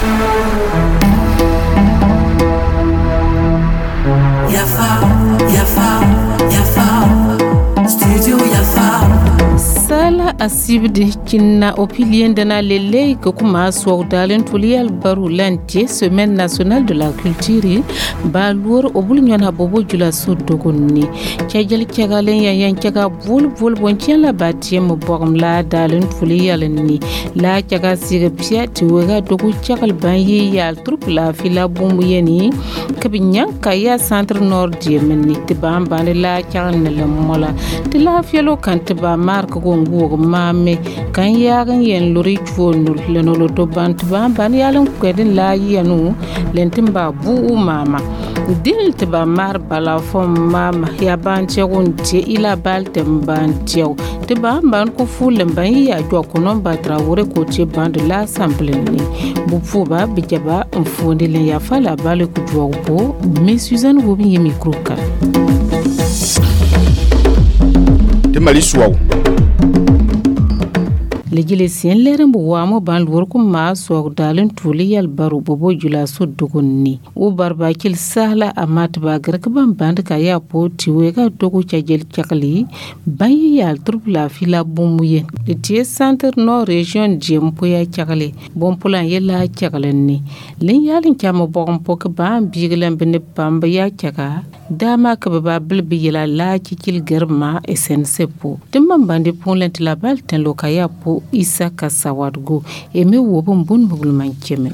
Asibde kinna opilien dana lele ko kuma so dalen tulial baru lantie semaine nationale de la culture ba lour obul nyana bobo jula sudogonni tiajel tiagalen yan tiaga bul bonchen la batiem borom la dalen tulial ni la tiaga siga piati wega dogu tiagal banyi yal troupe la fila bombu yeni kabinyan kaya centre nord yemenni tibamba la tiagal la mola de la fielo kantba mark gongo mame kan yagan yen lori chwonul lenolo to bantba ban yalan kwedin la yenu lentimba bu mama dil tiba mar bala fom mama ya banche gonti ila baltem bantiaw tiba ban ko fulen ban ya jo kunon batra wore ko che band la sample ni bu fuba bijaba mfundi le ya fala bale ku jo bo mais Suzanne wo bi micro ka de mali suwaw lejile sien leren bu wamo ban lor ko ma so dalen tuliyal baru bobo jula sudugonni u barba kil sahla amat ba gark ban band ka ya poti we ga dogo chajel chakli bayi yal troupe la fila bumuyen de tie centre no region jempo ya chakli bon pulan yela chaklen ni len yalin chama bon pok ban biglan bin pamba ya chaka dama ka ba bilbi yela la kil garma SNCPO timman bandi ponlent la bal ten lokaya po Isa Kasawadgo eme wobon bun bugulman kemen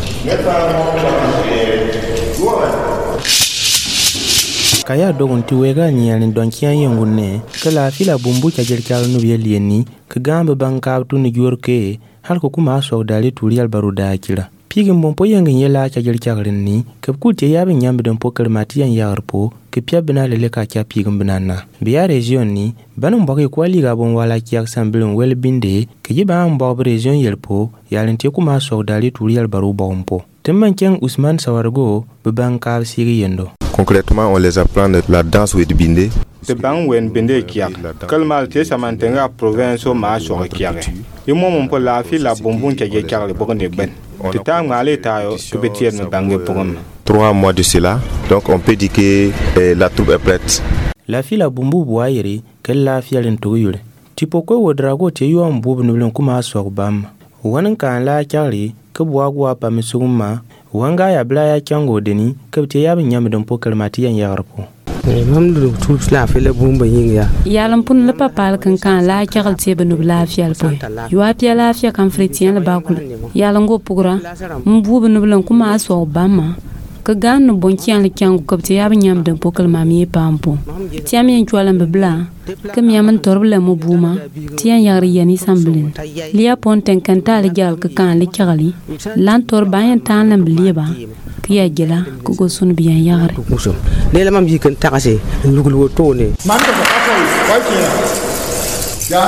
kaya dogon ti wega nyalin don kiyan yengunne kala fila bumbu ka jerkal no yelieni ka gamba banka tu ni yorke har ko kuma so dali turiyal baruda kira pigin bon poyangin yela ka jerkalin ni ka kulte yabin yambe don pokar matiyan yarpo ke pia bina lele ka kya pigin binana biya region ni banon boke kwali ga bon wala kya sambilon wel binde ke yiba am bo region yelpo yalin te kuma so dali turiyal baru bompo temman ken Ousmane Sawargo be banka siri yendo. Concrètement on les apprend la danse ou binde de bang wen binde kiak kalmal te samantenga province ma so kiak yimo mon po la fi la bombon ke ge kiak le bogne ben te ta ngale tayo ke betier me bangé pour 3 mois de cela donc on peut dire que la troupe est prête la fi la bombu boyeri que la fi alen toyure tipo ko wodrago te yo ambu bnublen kuma so bam wanan kan la kiari ke boagwa pa misuma wanga ya bla ya kyango deni ke te ya bin yam don pokal matiyan yarpo mamdu troupe la fi la bomba yinga yalan pun la papal kan la kial te benu la fi alpo yo apia la fi kan fritien la bakul yalan go pugra mbu bnublen kuma so bam ka gan no bonkian le kyango kapte ya bin yam don pokal mami pampo tiam yen chwalan bebla kam yaman torbla mo buma tian yari yani samblin liya ponten kan ta le gal ka kan le kiali lan torba yan tan lam liba kiya gela ko go sun biyan yare le la mam yikan takase lugul wo tone man ko ka ko ya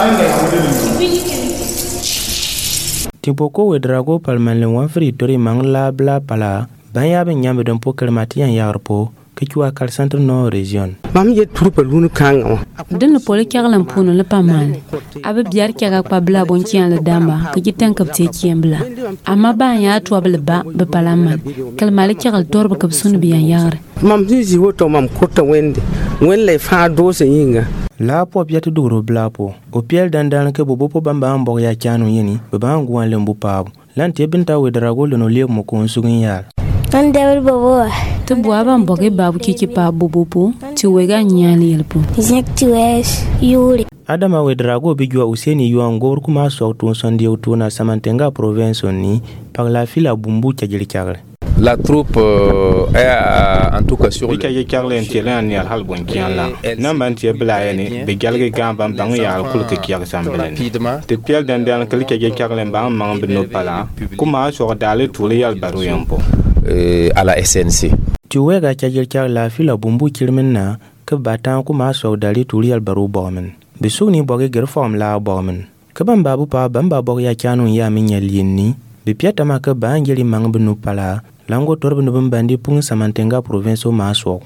Tipoko wedrago palman le wafri tori mangla bla pala banya ben nyambe don pokal matiyan yarpo ke kiwa kal centre no region mam ye troupe lunu kanga den le pole kyalan puno le pamal abe biar kyaga kwa bla bonkian le damba ke gitan kapte kiembla amma ba ya to bla ba be palaman kal male kyagal torba kap sun biyan yare mam zizi woto mam kota wende wen le fa do se yinga la po biatu duro blapo o piel dandan ke bobo po bamba ambo ya kyanu yini be bangu an lembu pabu lan te binta wedrago le no le mo ko sugin yar an dawr bobo to buaba mboge babu kiki pa bobopo ti wega nyali yelpo exactwes yuri adama wedrago bijwa useni yuangor kuma so to sonde utuna samantenga province ni par la fila bumbu tjagirikare la troupe est en tout cas sur le kay karlen tiran ni hal bon kiala namban ti blaayani be galge gamba bang ya kul ke kiya sambelen te piel dan dan kay karlen bang mang bino pala kuma so dale tuli yal baru yampo à la SNC tu wega tjagirikare la fila bumbu kirmenna ke batan kuma so dale tuli yal baru bomen bisuni boge gerform la bomen ke bamba bu pa bamba bog ya kyanu ya minyal yinni be piata ma ke banjeli mang bino pala lango torbe no bandi pung samantenga province maso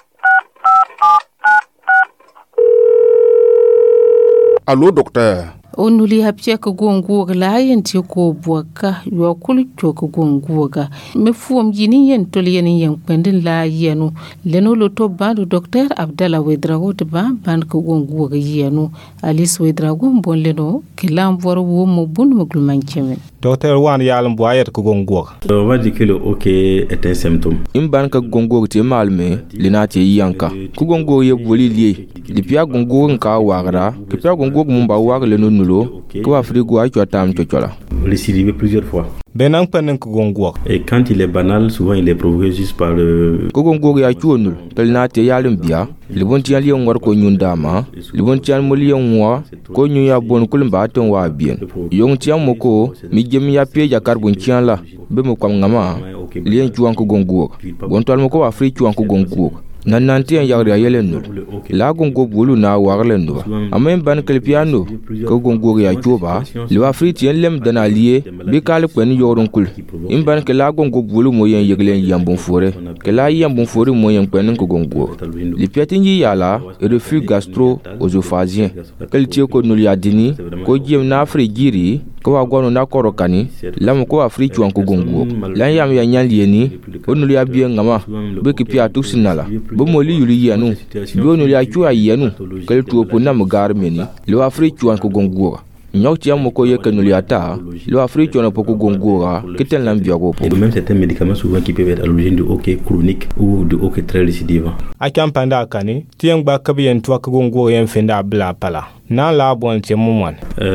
Allô docteur onuli hapia ka gongo la yenti ko buaka yo kulcho ka gongo ga me fuom jini yen tol yen yen pendin la yenu leno loto bando docteur Abdallah Wedrago de ban ka gongo ga yenu Alice Wedrago bon leno kilam vor wo mo bun mo glmanchemen docteur wan yalam boyet ka gongo on va dire que le OK est un symptôme imban ka gongo te malme linati yanka ku gongo ye boli lié depuis gongo nka wagra ke pia gongo mumba wagra le nulo ko afrigo a chotam chochola récidivé plusieurs fois. Benang penen ko gongo. Et quand il est banal, souvent il est provoqué juste par le ko gongo ya chuonul telnate yalum bia le bon tian lion war ko nyundama le bon tian mo lion wa ko nyu ya bon kulmba ton wa bien yong tian moko mi gem ya pe ja karbon tian la be mo kwam ngama lien chuan ko gongo bon tol mo ko afri chuan ko gongo nananti en yagre yelen la gongo bulu na warlen no amen ban kelpiano ko gongo ya choba le afri tien lem dana lié bi kal kwen yorun kul imban ke la gongo bulu mo yen yeglen yambon fore ke la yambon fore mo yen kwen ko gongo li piatingi yala reflux gastro-œsophagien kel tie ko nul yadini ko jem na afri giri ko wagono na korokani lam ko afri chuan ko gongo lan yam ya nyan lieni onul ya bien ngama be ki pia tuksinala bomoli yuli yanu bonu ya chua yanu kel tuopo na mugar meni lo afri chuan ko gongo nyokti am ko ye kanuli ata lo afri chuan ko gongo keten lam biago po même certains médicaments souvent qui peuvent être à l'origine de OK chronique ou de OK très récidivant akam panda kani tien gba kabien to ko gongo yen fenda bla pala na la bon tie momon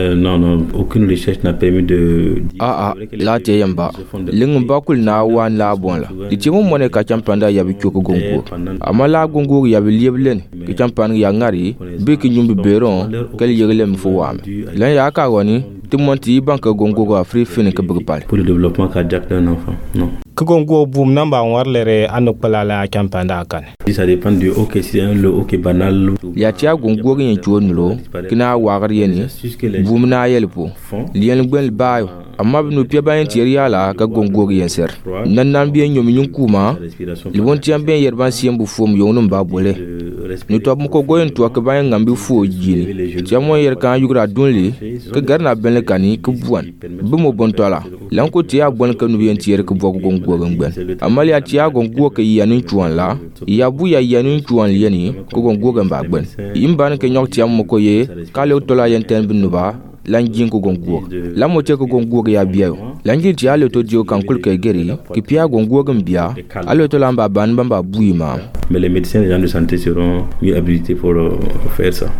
non aucune recherche n'a permis de la tie yamba ling bakul na wan la bon la di tie momon ka champanda ya bi ko gongo amala gongo ya bi lieblen ki champan ya ngari be ki nyumbi beron kel yeglem fo wam lan ya ka woni timonti banka gongo ga free fin ka bugpal pour le développement cardiaque d'un enfant non ko gongo boom namba warlere anu palala champanda kan ça dépend du OK si le OK banal ya tia gongo yen chuonulo kina wagar yeni boom na yelpo lien gbel bayo amma binu pia bayen tieriala ka gongo yen ser nan bien nyom nyunkuma libon tiam ben yerban siembu fom yonum ba bole ni to ko goyen to ka bayen ngambi fo jini tiamo yer kan yugra dunli ka garna ben kani ku buan bumo bontola lanko tia bon ka nu yen tier ka bogo gongo ngben amma ya tia gongo ka yanu chuan la ya bu ya yanu chuan yeni ko gongo ngba gben imban ke nyok tiam ko ye kale tola yen ten binuba lanjin ko gongo la mo te ko gongo ya biayo lanjin ti ale to dio kan kul ke geri ki pia gongo gam bia ale to lamba ban bamba buima mais les médecins les gens de santé seront mieux habilités pour faire ça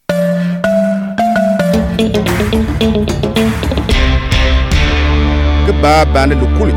que ba ban le kul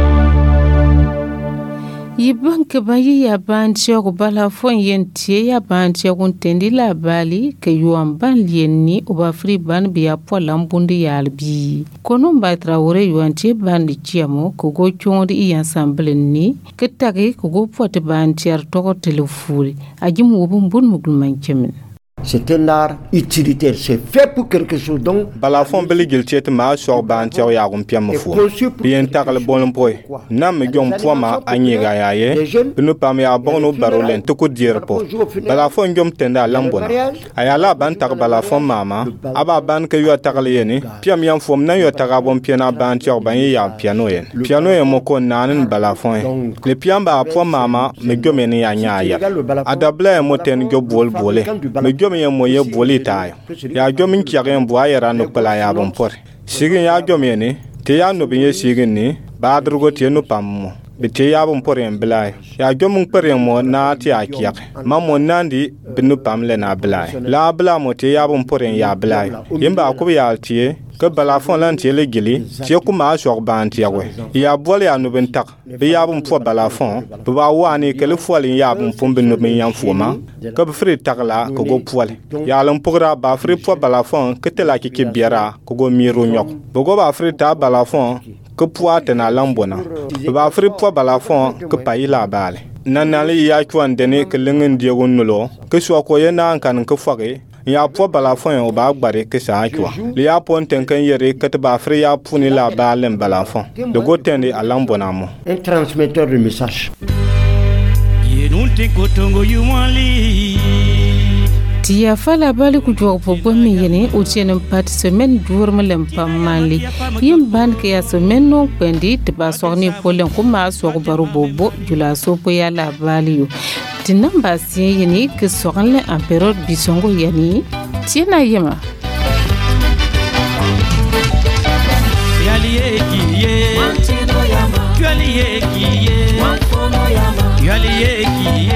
yiban ka bayi ya ban tiago bala fon yentie ya ban tiago tendi la bali ke yuan ban lienni oba free ban biya polam bundi yalbi kono ba trawore yuan tie ban di chiamo ko go chondi i ensemble ni ke tagi ko go pote ban tiar to telefuri ajim wo bun mugul manchemin. C'est un art utilitaire, c'est fait pour quelque chose. Donc, balafon beligil tiet ma so ban tiaw ya gum piam fo bien takal bon boy nam gom foma anyiga yaye binu pam ya bono barolen to ko dir po balafon gom tenda lambona ayala ban tak balafon mama aba ban ke yo takal yeni piam yam fom na yo taka bon piana ban tiaw ban ya piano yen mo ko nanen balafon le piam ba po mama me gom ni ya nyaaya adabla mo ten go bol bole me gom yen mo ye boli tayo ya gom in kiagen bo ayera no pala ya bon por sigin ya gom yeni te ya no bin sigin ni ba drugo te no pam bi te ya bon por en blay ya gom por en mo na ti akiak ma mo nandi binu pam le na blay la bla mo te ya bon por en ya blay yimba ko ya tie que balafon lan tiele gili tie kuma shor ban tiawe ya bol ya no ben tak bi ya bum fo balafon bi ba wani ke le fo ya bum fo ben no ben yan foma que bi fri takla ko go pole ya lan pogra ba fri fo balafon que te la ki biara ko go miro nyok bo go ba fri ta balafon que poate na lambona bi ba fri fo balafon que payi la bale nanali ya kwan dene ke lengin diego nulo que so ko yena kan ke foge ya po balafon o ba gbare ke sa akwa le ya pon tenkan yere ket ba fri ya puni la balen balafon de go tende alambona mo un transmetteur de message. Tia fala bali ku jog po gomi yene o tienen pat semaine dur malem pamali yim ban ke ya semaine no pendi te ba sorni polen ko ma so baru bobo jula so po ya la bali tinamba si yene ke soranle en période bisongo yani tiena yema yali yeki ye